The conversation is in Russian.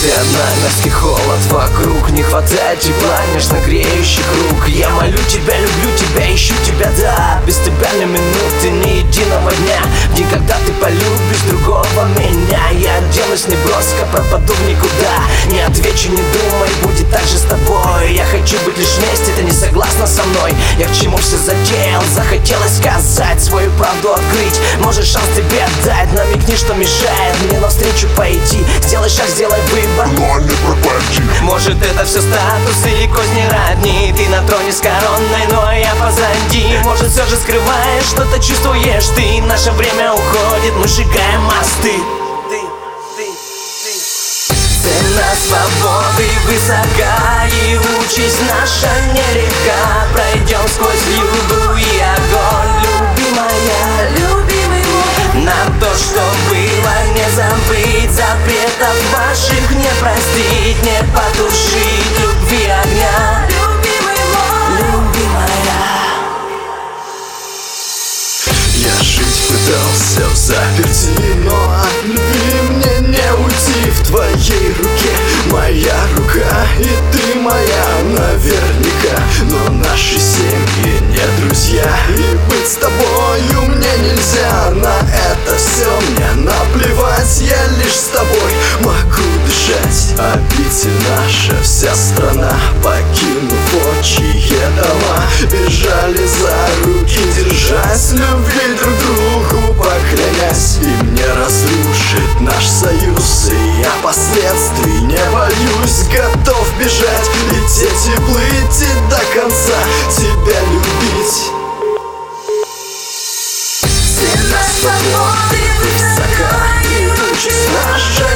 Ты одна, мерзкий холод вокруг, не хватает тепла, нежно греющих рук. Я молю тебя, люблю тебя, ищу тебя, да. Без тебя ни минуты, ни единого дня. В день, когда ты полюбишь другого меня, я оденусь неброско, пропаду в никуда. Не отвечу, не думай, будет так же с тобой. Я хочу быть лишь вместе, ты не согласна со мной. Я к чему все затеял, захотелось сказать, свою правду открыть. Может, шанс тебе дать, намекни, что мешает мне навстречу пойти. Сделай шаг, сделай выбор, но не пропади. Может, это все статус или козни родни. Ты на троне с короной, но я позади. Может, все же скрываешь, что-то чувствуешь ты. Наше время уходит, мы сжигаем мосты. Цена свободы высока, и участь наша нелегка. Пройдем сквозь вьюгу и огонь, любимая, любимый мой. Нам то, что было, не забыть, запретов ваших не простить, не потушить любви огня, любимый мой, любимая. Я жить пытался в заперти, но от любви мне не уйти. В твоей руке моя рука, и ты моя наверняка. Но наши семьи не друзья, и быть с тобою мне нельзя. На это все мне наплевать, я лишь с тобой могу дышать. Обитель наша, вся страна, покинув отчие дома, бежали за руки, держась любви друг другу, поклянясь. И мне разрушить наш союз, и я последствий не боюсь. Готов бежать, лететь и плыть, и до конца тебя любить. Цена свободы высока, и участь наша